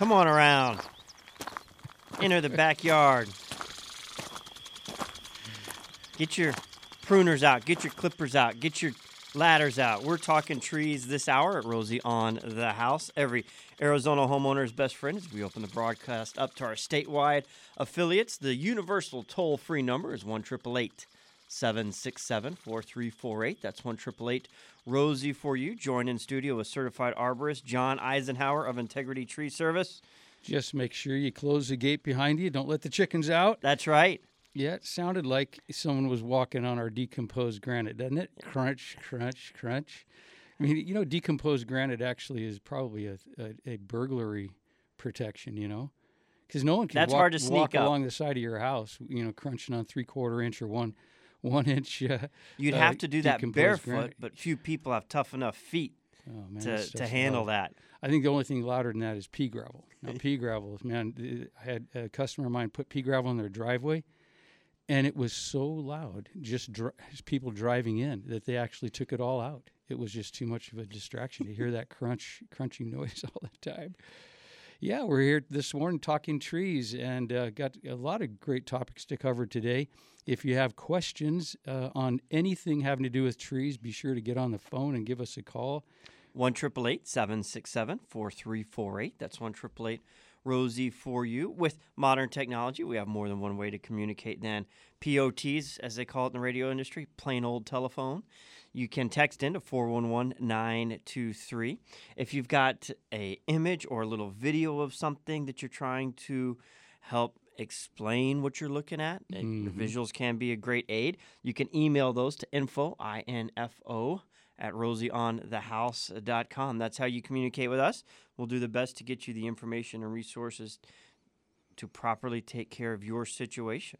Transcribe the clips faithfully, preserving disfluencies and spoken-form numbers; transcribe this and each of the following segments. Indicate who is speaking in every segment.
Speaker 1: Come on around. Enter the backyard. Get your pruners out. Get your clippers out. Get your ladders out. We're talking trees this hour at Rosie on the House. Every Arizona homeowner's best friend as we open the broadcast up to our statewide affiliates. The universal toll-free number is one eight eight eight, seven six seven, four three four eight. That's one eight eight eight, Rosie for you. Joined in studio with certified arborist John Eisenhower of Integrity Tree Service.
Speaker 2: Just make sure you close the gate behind you. Don't let the chickens out.
Speaker 1: That's right.
Speaker 2: Yeah, it sounded like someone was walking on our decomposed granite, doesn't it? Crunch, crunch, crunch. I mean, you know, decomposed granite actually is probably a, a, a burglary protection, you know? Because no one can
Speaker 1: That's
Speaker 2: walk,
Speaker 1: hard to sneak
Speaker 2: walk
Speaker 1: up.
Speaker 2: along the side of your house, you know, crunching on three-quarter inch or one, one inch uh,
Speaker 1: You'd
Speaker 2: uh,
Speaker 1: have to do that
Speaker 2: decomposed
Speaker 1: barefoot,
Speaker 2: granite.
Speaker 1: but few people have tough enough feet
Speaker 2: Oh, man,
Speaker 1: to,
Speaker 2: that
Speaker 1: to
Speaker 2: stuff's
Speaker 1: handle
Speaker 2: loud.
Speaker 1: that.
Speaker 2: I think the only thing louder than that is pea gravel. Now, pea gravel, man, I had a customer of mine put pea gravel in their driveway, and it was so loud, just dri- people driving in, that they actually took it all out. It was just too much of a distraction to hear that crunch, crunching noise all the time. Yeah, we're here this morning talking trees, and uh, got a lot of great topics to cover today. If you have questions uh, on anything having to do with trees, be sure to get on the phone and give us a call.
Speaker 1: one eight eight eight, seven six seven, four three four eight. That's one eight eight eight, Rosie for you. With modern technology, we have more than one way to communicate than P O Ts, as they call it in the radio industry, plain old telephone. You can text in to four one one, nine two three. If you've got a image or a little video of something that you're trying to help explain what you're looking at, mm-hmm. visuals can be a great aid. You can email those to info, I N F O, at rosie on the house dot com. That's how you communicate with us. We'll do the best to get you the information and resources to properly take care of your situation.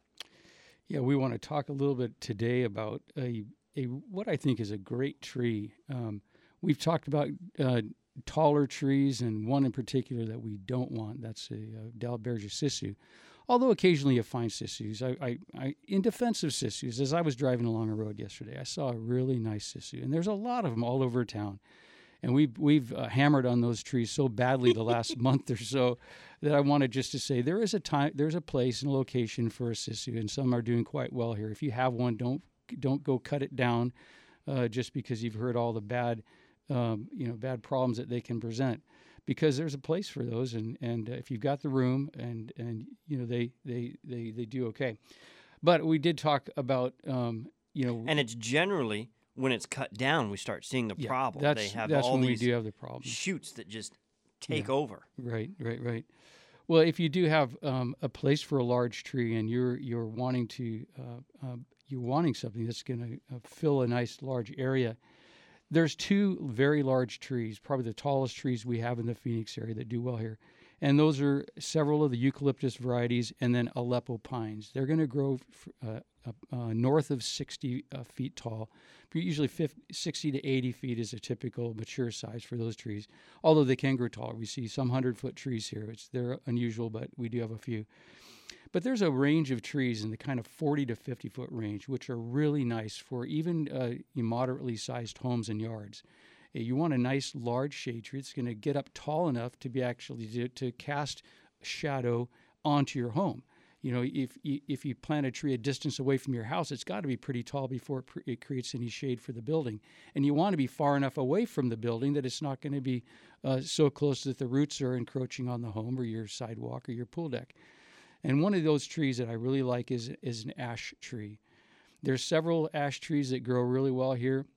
Speaker 2: Yeah, we want to talk a little bit today about a, a what I think is a great tree. Um, we've talked about uh, taller trees, and one in particular that we don't want. That's a, a Dalbergia sissu. Although occasionally you find sissus. I, I, I, in defense of sissus, as I was driving along a road yesterday, I saw a really nice sissu, and there's a lot of them all over town. And we've, we've uh, hammered on those trees so badly the last month or so that I wanted just to say there is a time, there's a place and a location for a sissu, and some are doing quite well here. If you have one, don't don't go cut it down uh, just because you've heard all the bad, um, you know, bad problems that they can present. Because there's a place for those, and, and uh, if you've got the room, and, and you know they, they, they, they do okay. But we did talk about, um, you know...
Speaker 1: And it's generally, when it's cut down, we start seeing the
Speaker 2: yeah,
Speaker 1: problem.
Speaker 2: That's,
Speaker 1: they have
Speaker 2: that's
Speaker 1: all
Speaker 2: when
Speaker 1: these
Speaker 2: we do have the problem.
Speaker 1: shoots that just take
Speaker 2: yeah.
Speaker 1: over.
Speaker 2: Right, right, right. Well, if you do have um, a place for a large tree, and you're you're wanting to uh, uh, you're wanting something that's going to uh, fill a nice large area. There's two very large trees, probably the tallest trees we have in the Phoenix area that do well here. And those are several of the eucalyptus varieties and then Aleppo pines. They're going to grow uh, uh, north of sixty uh, feet tall. Usually fifty, sixty to eighty feet is a typical mature size for those trees, although they can grow taller. We see some hundred-foot trees here. It's, they're unusual, but we do have a few. But there's a range of trees in the kind of forty to fifty foot range, which are really nice for even uh, moderately sized homes and yards. Uh, you want a nice large shade tree that's going to get up tall enough to be actually to, to cast shadow onto your home. You know, if if you plant a tree a distance away from your house, it's got to be pretty tall before it, it creates any shade for the building. And you want to be far enough away from the building that it's not going to be uh, so close that the roots are encroaching on the home or your sidewalk or your pool deck. And one of those trees that I really like is is an ash tree. There's several ash trees that grow really well here.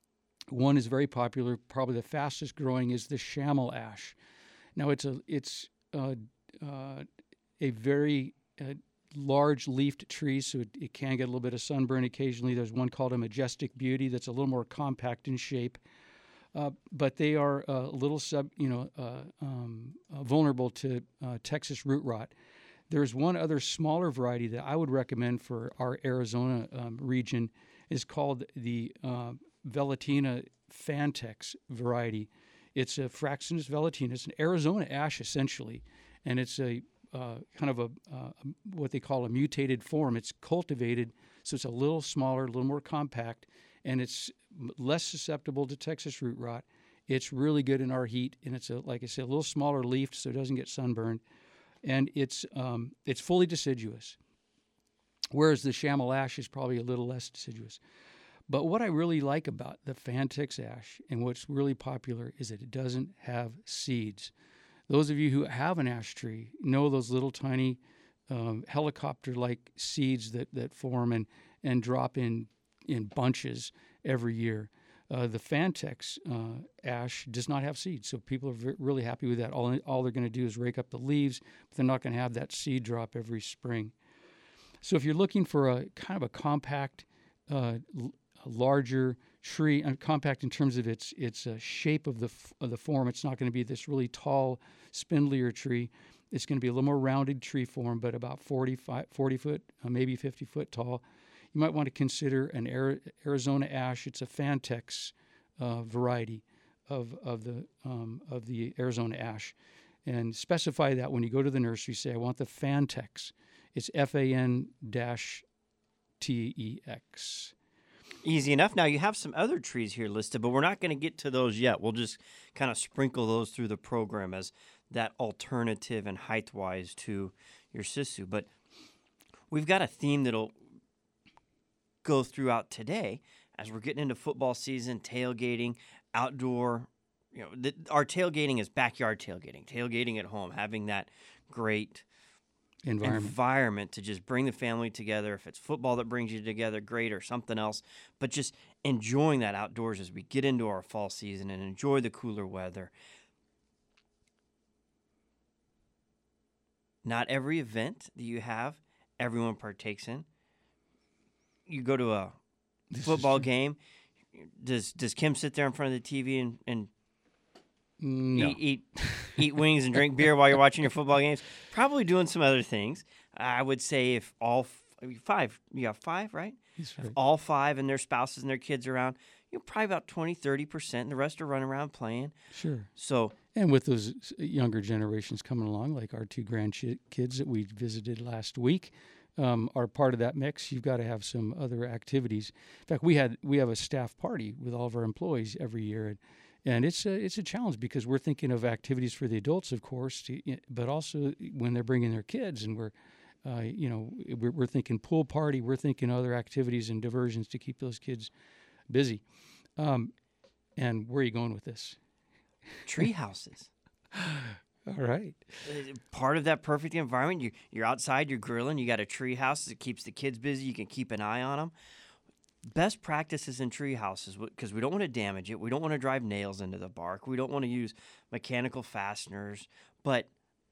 Speaker 2: One is very popular, probably the fastest growing is the Shamel ash. Now it's a it's uh, uh, a very uh, large leafed tree, so it, it can get a little bit of sunburn occasionally. There's one called a Majestic Beauty that's a little more compact in shape. Uh, but they are a little sub, you know, uh, um, uh, vulnerable to uh, Texas root rot. There's one other smaller variety that I would recommend for our Arizona um, region is called the uh, Velutina Fantex variety. It's a Fraxinus velutina. It's an Arizona ash essentially, and it's a uh, kind of a uh, what they call a mutated form. It's cultivated, so it's a little smaller, a little more compact, and it's less susceptible to Texas root rot. It's really good in our heat, and it's a like I said, a little smaller leaf, so it doesn't get sunburned, and it's um, it's fully deciduous. Whereas the Chamel ash is probably a little less deciduous. But what I really like about the Fantex ash and what's really popular is that it doesn't have seeds. Those of you who have an ash tree know those little tiny um, helicopter-like seeds that, that form and, and drop in, in bunches every year. Uh, the Fantex uh, ash does not have seeds, so people are v- really happy with that. All, all they're going to do is rake up the leaves, but they're not going to have that seed drop every spring. So if you're looking for a kind of a compact, uh, l- a larger tree, and compact in terms of its its uh, shape of the f- of the form, it's not going to be this really tall, spindlier tree. It's going to be a little more rounded tree form, but about forty, forty foot, uh, maybe fifty foot tall. You might want to consider an Ari- Arizona ash. It's a Fantex uh, variety of of the um, of the Arizona ash, and specify that when you go to the nursery. Say, I want the Fantex. It's F A N T E X.
Speaker 1: Easy enough. Now, you have some other trees here listed, but we're not going to get to those yet. We'll just kind of sprinkle those through the program as that alternative and height-wise to your Sisu. But we've got a theme that'll go throughout today as we're getting into football season, tailgating, outdoor. You know, the, our tailgating is backyard tailgating, tailgating at home, having that great
Speaker 2: Environment.
Speaker 1: environment to just bring the family together. If it's football that brings you together, great, or something else. But just enjoying that outdoors as we get into our fall season and enjoy the cooler weather. Not every event that you have, everyone partakes in. You go to a
Speaker 2: This is
Speaker 1: football
Speaker 2: true.
Speaker 1: game. Does does Kim sit there in front of the T V and, and
Speaker 2: No.
Speaker 1: eat, eat eat wings and drink beer while you're watching your football games? Probably doing some other things. I would say if all f- I mean, five, you have five, right?
Speaker 2: That's
Speaker 1: If
Speaker 2: right.
Speaker 1: all five and their spouses and their kids are around, you know, probably about twenty, thirty percent, and the rest are running around playing.
Speaker 2: Sure.
Speaker 1: So,
Speaker 2: And with those s- younger generations coming along, like our two grandkids that we visited last week, um, are part of that mix. You've got to have some other activities. In fact, we had we have a staff party with all of our employees every year, and, and it's a it's a challenge because we're thinking of activities for the adults, of course, to, but also when they're bringing their kids, and we're uh, you know we're, we're thinking pool party, we're thinking other activities and diversions to keep those kids busy. Um, and where are you going with this?
Speaker 1: tree houses.
Speaker 2: All right.
Speaker 1: Uh, Part of that perfect environment. You, you're outside, you're grilling, you got a tree house that keeps the kids busy. You can keep an eye on them. Best practices in tree houses, because we don't want to damage it. We don't want to drive nails into the bark. We don't want to use mechanical fasteners. But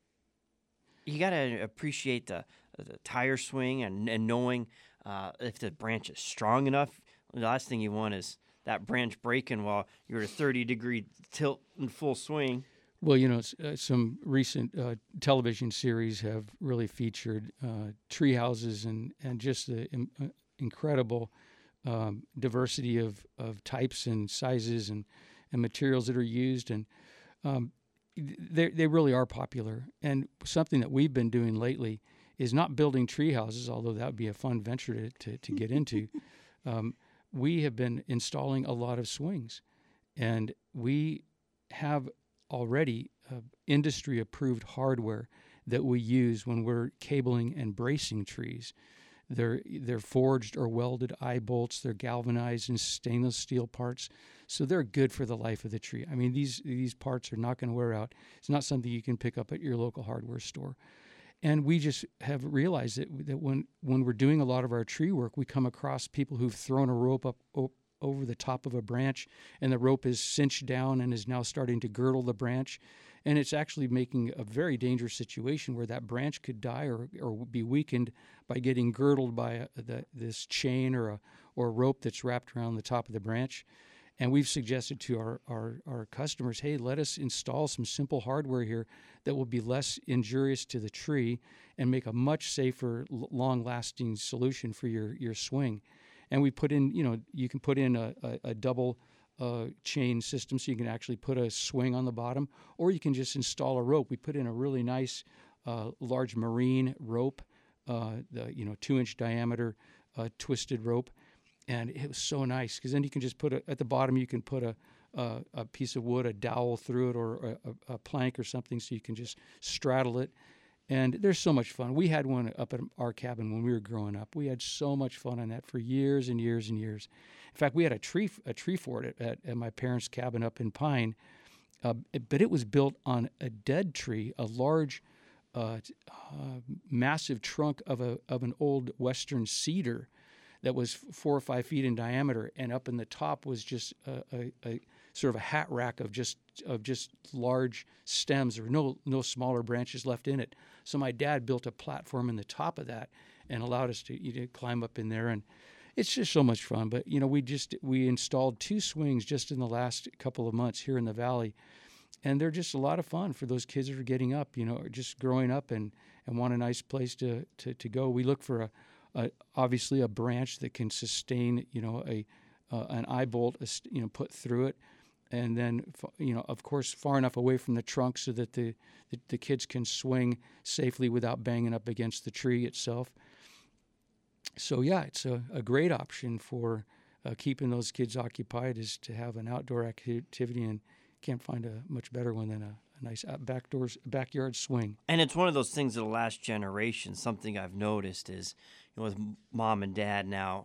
Speaker 1: you got to appreciate the, the tire swing and, and knowing uh, if the branch is strong enough. The last thing you want is that branch breaking while you're at a thirty degree tilt in full swing.
Speaker 2: Well, you know, s- uh, some recent uh, television series have really featured uh, tree houses and, and just the im- uh, incredible um, diversity of, of types and sizes and, and materials that are used. And um, they, they really are popular. And something that we've been doing lately is not building tree houses, although that would be a fun venture to, to, to get into. Um, we have been installing a lot of swings. And we have already uh, industry approved hardware that we use when we're cabling and bracing trees. They're they're forged or welded eye bolts. They're galvanized in stainless steel parts, so they're good for the life of the tree. I mean, these these parts are not going to wear out. It's not something you can pick up at your local hardware store. And we just have realized that that when when we're doing a lot of our tree work, we come across people who've thrown a rope up, up over the top of a branch, and the rope is cinched down and is now starting to girdle the branch. And it's actually making a very dangerous situation where that branch could die or, or be weakened by getting girdled by a, the, this chain or a or a rope that's wrapped around the top of the branch. And we've suggested to our, our, our customers, hey, let us install some simple hardware here that will be less injurious to the tree and make a much safer, l- long-lasting solution for your, your swing. And we put in, you know, you can put in a, a, a double uh, chain system so you can actually put a swing on the bottom, or you can just install a rope. We put in a really nice uh, large marine rope, uh, the you know two-inch diameter uh, twisted rope. And it was so nice because then you can just put a, at the bottom, you can put a, uh, a piece of wood, a dowel through it, or a, a plank or something, so you can just straddle it. And there's so much fun. We had one up at our cabin when we were growing up. We had so much fun on that for years and years and years. In fact, we had a tree a tree fort at, at, at my parents' cabin up in Pine, uh, but it was built on a dead tree, a large, uh, uh, massive trunk of a of an old western cedar that was four or five feet in diameter, and up in the top was just a, a, a sort of a hat rack of just of just large stems. There were no no smaller branches left in it. So my dad built a platform in the top of that and allowed us to, you know, climb up in there, and it's just so much fun. But you know, we just we installed two swings just in the last couple of months here in the valley, and they're just a lot of fun for those kids that are getting up, you know, or just growing up and, and want a nice place to, to, to go. We look for a, a obviously a branch that can sustain, you know, a uh, an eye bolt, you know, put through it. And then, you know, of course, far enough away from the trunk so that the, the, the kids can swing safely without banging up against the tree itself. So, yeah, it's a, a great option for uh, keeping those kids occupied, is to have an outdoor activity, and can't find a much better one than a, a nice backdoors, backyard swing.
Speaker 1: And it's one of those things that the last generation, something I've noticed is, you know, with mom and dad now,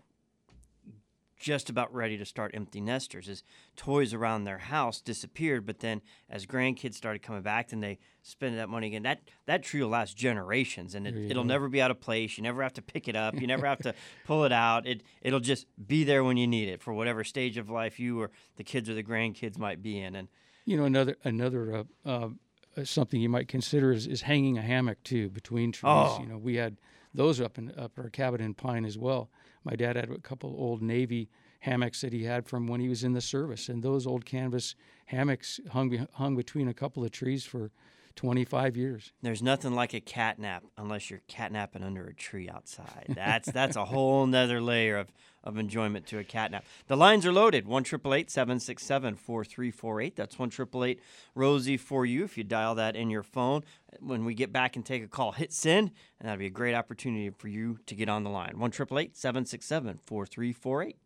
Speaker 1: just about ready to start empty nesters, is toys around their house disappeared, but then as grandkids started coming back, then they spend that money again. That that tree will last generations, and it, it'll go. never be out of place. You never have to pick it up. You never have to pull it out. It it'll just be there when you need it for whatever stage of life you or the kids or the grandkids might be in. And
Speaker 2: you know, another another uh, uh, something you might consider is, is hanging a hammock too between trees.
Speaker 1: Oh.
Speaker 2: You know, we had those up in up our cabin in Pine as well. My dad had a couple old Navy hammocks that he had from when he was in the service, and those old canvas hammocks hung hung between a couple of trees for twenty-five years.
Speaker 1: There's nothing like a cat nap unless you're catnapping under a tree outside. That's that's a whole nother layer of, of enjoyment to a cat nap. The lines are loaded. one eight eight eight, seven six seven, four three four eight. That's one eight eight eight, Rosie for you if you dial that in your phone. When we get back and take a call, hit send, and that'll be a great opportunity for you to get on the line. one eight eight eight, seven six seven, four three four eight.